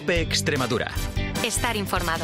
COPE Extremadura. Estar informado.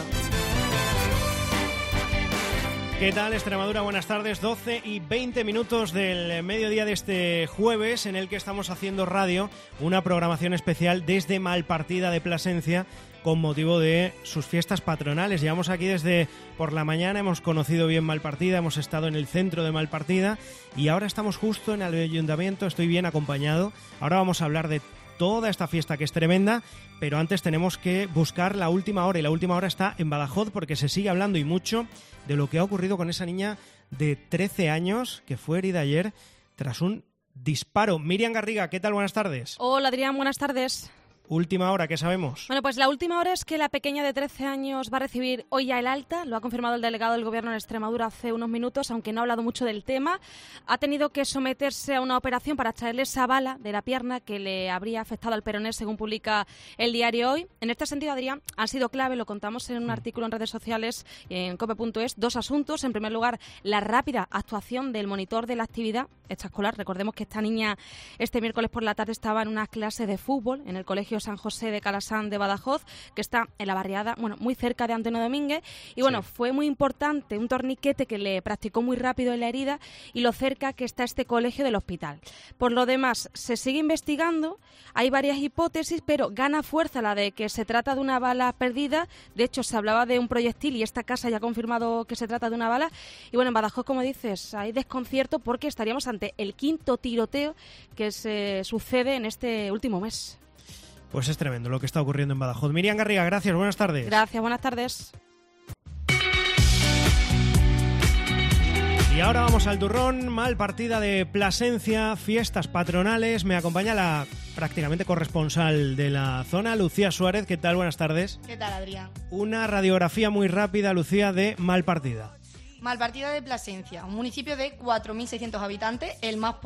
¿Qué tal, Extremadura? Buenas tardes, 12 y 20 minutos del mediodía de este jueves, en el que estamos haciendo radio, una programación especial desde Malpartida de Plasencia, con motivo de sus fiestas patronales. Llevamos aquí desde por la mañana, hemos conocido bien Malpartida, hemos estado en el centro de Malpartida y ahora estamos justo en el ayuntamiento, estoy bien acompañado. Ahora vamos a hablar de toda esta fiesta que es tremenda, pero antes tenemos que buscar la última hora, y la última hora está en Badajoz, porque se sigue hablando y mucho de lo que ha ocurrido con esa niña de 13 años que fue herida ayer tras un disparo. Miriam Garriga, ¿qué tal? Buenas tardes. Hola, Adrián, buenas tardes. Última hora, ¿qué sabemos? Bueno, pues la última hora es que la pequeña de 13 años va a recibir hoy ya el alta. Lo ha confirmado el delegado del Gobierno en Extremadura hace unos minutos, aunque no ha hablado mucho del tema. Ha tenido que someterse a una operación para extraerle esa bala de la pierna que le habría afectado al peroné, según publica el diario Hoy. En este sentido, Adrián, han sido clave, lo contamos en un artículo en redes sociales, en cope.es, dos asuntos. En primer lugar, la rápida actuación del monitor de la actividad extraescolar. Recordemos que esta niña este miércoles por la tarde estaba en una clase de fútbol en el Colegio San José de Calasán de Badajoz, que está en la barriada, muy cerca de Antonio Domínguez, y fue muy importante un torniquete que le practicó muy rápido en la herida y lo cerca que está este colegio del hospital. Por lo demás, se sigue investigando, hay varias hipótesis, pero gana fuerza la de que se trata de una bala perdida. De hecho, se hablaba de un proyectil y esta casa ya ha confirmado que se trata de una bala. Y en Badajoz, como dices, hay desconcierto porque estaríamos ante el quinto tiroteo que se sucede en este último mes. Pues es tremendo lo que está ocurriendo en Badajoz. Miriam Garriga, gracias, buenas tardes. Gracias, buenas tardes. Y ahora vamos al turrón, Malpartida de Plasencia, fiestas patronales. Me acompaña la prácticamente corresponsal de la zona, Lucía Suárez. ¿Qué tal? Buenas tardes. ¿Qué tal, Adrián? Una radiografía muy rápida, Lucía, de Malpartida. Malpartida de Plasencia, un municipio de 4.600 habitantes, el más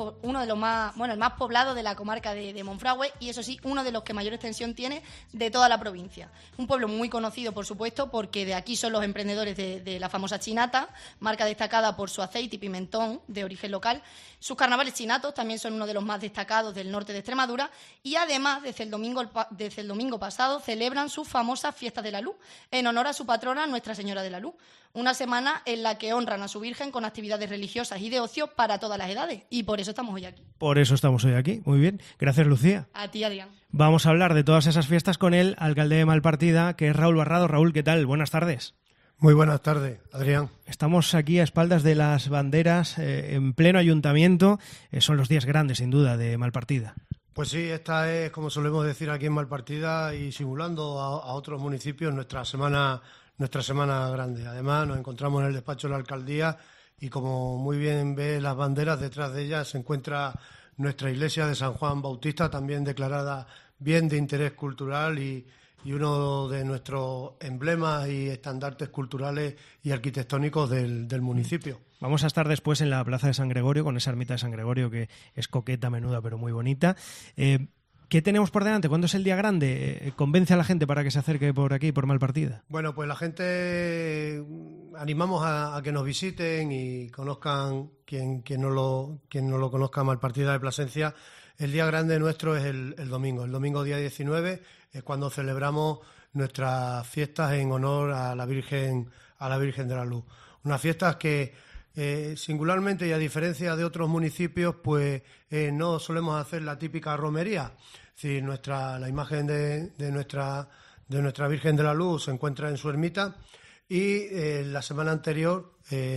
poblado de la comarca de Monfragüe y, eso sí, uno de los que mayor extensión tiene de toda la provincia. Un pueblo muy conocido, por supuesto, porque de aquí son los emprendedores de la famosa chinata, marca destacada por su aceite y pimentón de origen local. Sus carnavales chinatos también son uno de los más destacados del norte de Extremadura y, además, desde el domingo pasado celebran sus famosas fiestas de la luz, en honor a su patrona, Nuestra Señora de la Luz. Una semana en la que honran a su Virgen con actividades religiosas y de ocio para todas las edades. Y por eso estamos hoy aquí. Por eso estamos hoy aquí. Muy bien. Gracias, Lucía. A ti, Adrián. Vamos a hablar de todas esas fiestas con el alcalde de Malpartida, que es Raúl Barrado. Raúl, ¿qué tal? Buenas tardes. Muy buenas tardes, Adrián. Estamos aquí a espaldas de las banderas, en pleno ayuntamiento. Son los días grandes, sin duda, de Malpartida. Pues sí, esta es, como solemos decir aquí en Malpartida, y simulando a otros municipios, nuestra semana grande. Además, nos encontramos en el despacho de la alcaldía y, como muy bien ve las banderas, detrás de ellas se encuentra nuestra iglesia de San Juan Bautista, también declarada bien de interés cultural y uno de nuestros emblemas y estandartes culturales y arquitectónicos del municipio. Vamos a estar después en la Plaza de San Gregorio, con esa ermita de San Gregorio que es coqueta, menuda, pero muy bonita. ¿Qué tenemos por delante? ¿Cuándo es el día grande? ¿Convence a la gente para que se acerque por aquí, por Malpartida? Bueno, pues la gente animamos a que nos visiten y conozcan, quien no lo conozca, Malpartida de Plasencia. El día grande nuestro es el domingo. El domingo día 19 es cuando celebramos nuestras fiestas en honor a la Virgen de la Luz. Unas fiestas que singularmente y a diferencia de otros municipios, pues no solemos hacer la típica romería. Es decir, la imagen de nuestra Virgen de la Luz se encuentra en su ermita y la semana anterior,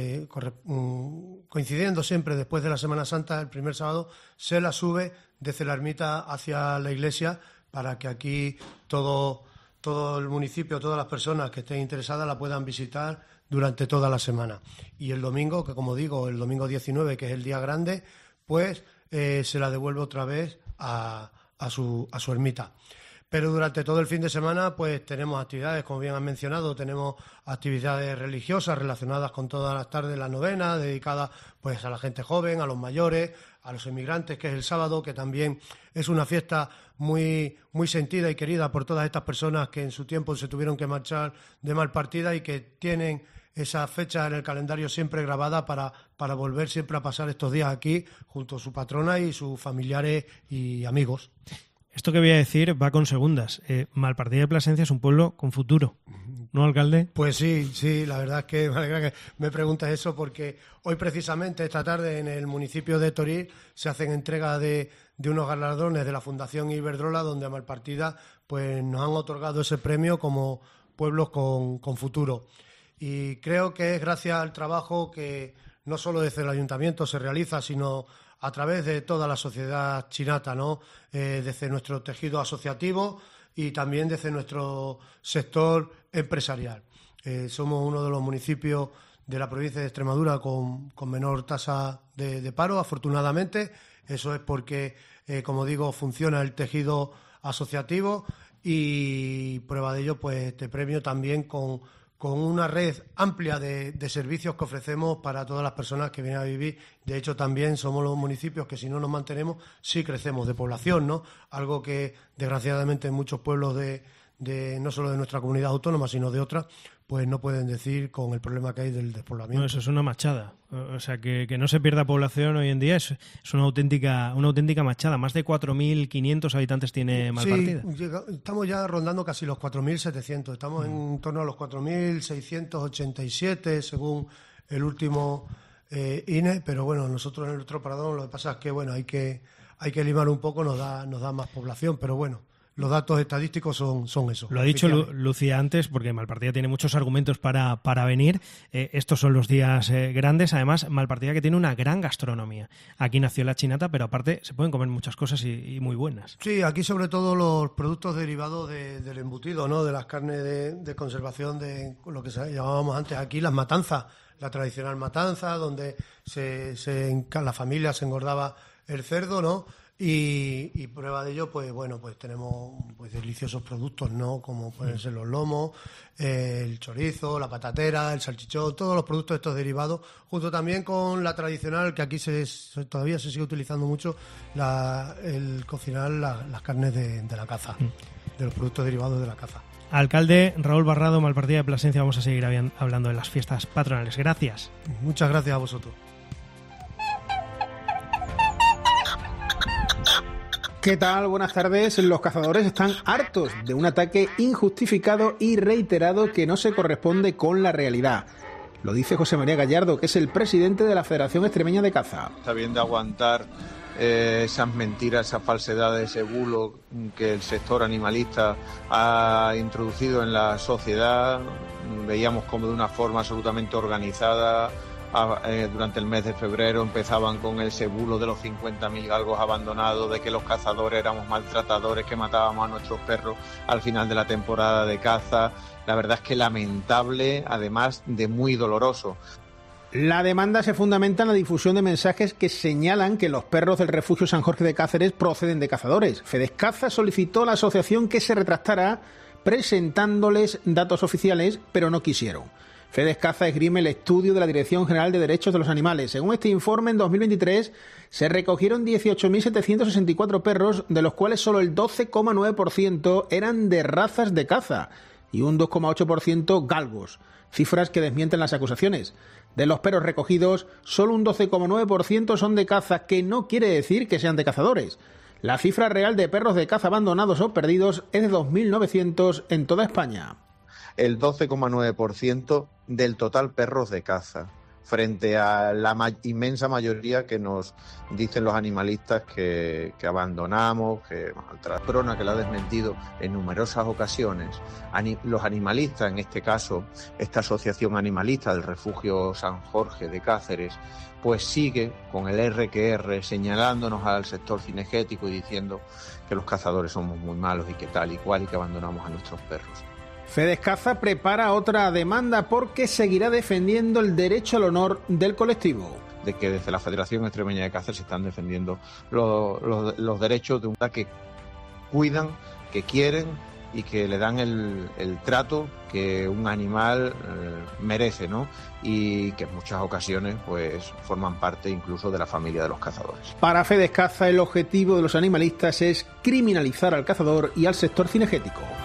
coincidiendo siempre después de la Semana Santa, el primer sábado, se la sube desde la ermita hacia la iglesia para que aquí todo el municipio, todas las personas que estén interesadas la puedan visitar durante toda la semana. Y el domingo, que como digo, el domingo 19, que es el día grande, pues se la devuelve otra vez a su ermita. Pero durante todo el fin de semana pues tenemos actividades, como bien han mencionado, tenemos actividades religiosas relacionadas con todas las tardes, la novena, dedicadas pues a la gente joven, a los mayores, a los inmigrantes, que es el sábado, que también es una fiesta muy, muy sentida y querida por todas estas personas que en su tiempo se tuvieron que marchar de Malpartida y que tienen esa fecha en el calendario siempre grabada para volver siempre a pasar estos días aquí junto a su patrona y sus familiares y amigos. Esto que voy a decir va con segundas. Malpartida de Plasencia es un pueblo con futuro, ¿no, alcalde? Pues sí, la verdad es que me alegra que me preguntes eso, porque hoy precisamente, esta tarde, en el municipio de Toril se hacen entrega de unos galardones de la Fundación Iberdrola, donde a Malpartida pues nos han otorgado ese premio como pueblos con futuro. Y creo que es gracias al trabajo que no solo desde el ayuntamiento se realiza, sino a través de toda la sociedad chinata, ¿no? Desde nuestro tejido asociativo y también desde nuestro sector empresarial. Somos uno de los municipios de la provincia de Extremadura con menor tasa de paro, afortunadamente. Eso es porque, como digo, funciona el tejido asociativo y prueba de ello, pues te premio también con una red amplia de servicios que ofrecemos para todas las personas que vienen a vivir. De hecho, también somos los municipios que, si no nos mantenemos, sí crecemos de población, ¿no? Algo que, desgraciadamente, en muchos pueblos no solo de nuestra comunidad autónoma, sino de otras, pues no pueden decir con el problema que hay del despoblamiento. No, eso es una machada. O sea, que no se pierda población hoy en día es una auténtica machada. Más de 4.500 habitantes tiene Malpartida. Sí, estamos ya rondando casi los 4.700. Estamos en torno a los 4.687, según el último INE. Pero bueno, nosotros en nuestro paradón, lo que pasa es que bueno, hay que limar un poco, nos da más población, pero bueno. Los datos estadísticos son esos. Lo ha dicho Lucía antes, porque Malpartida tiene muchos argumentos para venir. Estos son los días grandes. Además, Malpartida, que tiene una gran gastronomía. Aquí nació la chinata, pero aparte se pueden comer muchas cosas y muy buenas. Sí, aquí sobre todo los productos derivados del embutido, ¿no? De las carnes de conservación, de lo que llamábamos antes aquí las matanzas, la tradicional matanza, donde la familia se engordaba el cerdo, ¿no? Y prueba de ello, pues bueno, pues tenemos pues deliciosos productos, ¿no? Como pueden ser los lomos, el chorizo, la patatera, el salchichón, todos los productos estos derivados, junto también con la tradicional, que aquí todavía se sigue utilizando mucho, el cocinar las carnes de la caza, de los productos derivados de la caza. Alcalde Raúl Barrado, Malpartida de Plasencia, vamos a seguir hablando de las fiestas patronales. Gracias. Muchas gracias a vosotros. ¿Qué tal? Buenas tardes. Los cazadores están hartos de un ataque injustificado y reiterado que no se corresponde con la realidad. Lo dice José María Gallardo, que es el presidente de la Federación Extremeña de Caza. Está bien de aguantar esas mentiras, esas falsedades, ese bulo que el sector animalista ha introducido en la sociedad. Veíamos como de una forma absolutamente organizada. Durante el mes de febrero empezaban con ese bulo de los 50.000 galgos abandonados, de que los cazadores éramos maltratadores, que matábamos a nuestros perros al final de la temporada de caza. La verdad es que lamentable, además de muy doloroso. La demanda se fundamenta en la difusión de mensajes que señalan que los perros del refugio San Jorge de Cáceres proceden de cazadores. Fedescaza solicitó a la asociación que se retractara presentándoles datos oficiales, pero no quisieron. Fedescaza esgrime el estudio de la Dirección General de Derechos de los Animales. Según este informe, en 2023 se recogieron 18.764 perros, de los cuales solo el 12,9% eran de razas de caza y un 2,8% galgos, cifras que desmienten las acusaciones. De los perros recogidos, solo un 12,9% son de caza, que no quiere decir que sean de cazadores. La cifra real de perros de caza abandonados o perdidos es de 2.900 en toda España. El 12,9% del total perros de caza, frente a la inmensa mayoría que nos dicen los animalistas que abandonamos, que maltratamos, que la ha desmentido en numerosas ocasiones. Los animalistas, en este caso, esta asociación animalista del refugio San Jorge de Cáceres, pues sigue con el RQR señalándonos al sector cinegético y diciendo que los cazadores somos muy malos y que tal y cual y que abandonamos a nuestros perros. Fedescaza prepara otra demanda porque seguirá defendiendo el derecho al honor del colectivo. De que desde la Federación Extremeña de Caza se están defendiendo los derechos de un que cuidan, que quieren y que le dan el trato que un animal merece, ¿no? Y que en muchas ocasiones pues forman parte incluso de la familia de los cazadores. Para Fedescaza, el objetivo de los animalistas es criminalizar al cazador y al sector cinegético.